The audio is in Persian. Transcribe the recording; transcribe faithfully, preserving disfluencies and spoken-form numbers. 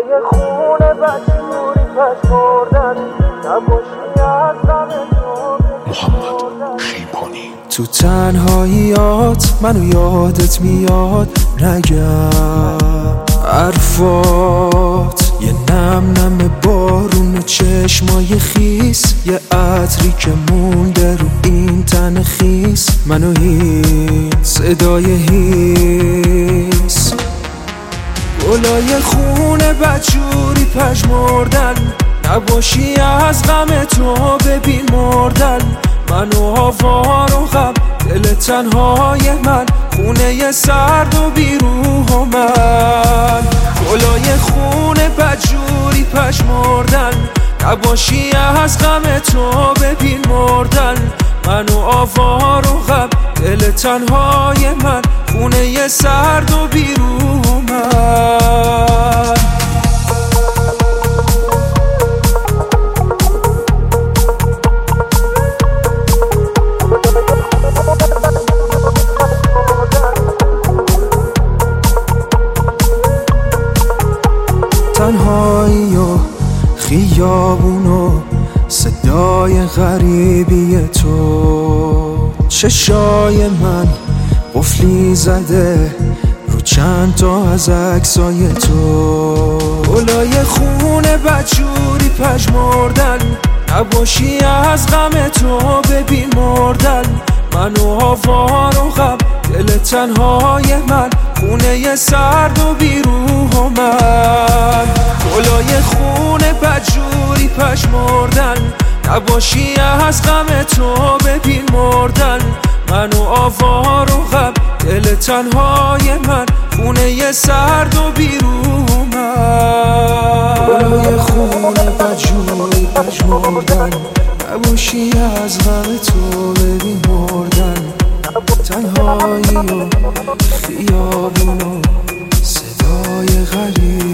گلای خونه بچوری پش مردن نباشی از غم تو. محمد شیبانی. تو تنهاییات منو یادت میاد نگم حرفات، یه نم نم بارون چشمای خیس، یه عطری که مونده رو این تن خیس، منو هیس صدای هیس. گلای خونه بچوری پژمردن نباشی از غم تو ببین مردن، منو آوار و غم دل تنهای من خونه سرد و بیروح من. گلای خونه بجوری پژمردن نباشی از غم تو ببین مردن، منو آوار و غم دل تنهای من خونه سرد و بیروح من. تنهایی و خیابون و صدای غریبی تو، چشای من قفلی زده رو چند تا از عکسای تو. گلای خونه بچوری پژمردن نباشی از غم تو ببین مردن، منو آوار و غم دل تنهای من خونه سرد و بیروح من. گلای خونه بجوری پژمردن نباشی از غم تو ببین مردن، منو آوار و غم دل تنهای من خونه سرد و بیروح من. گلای خونه بجوری پژمردن نباشی از غم تو ببین مردن، تنهایی و خیابون و صدای غریب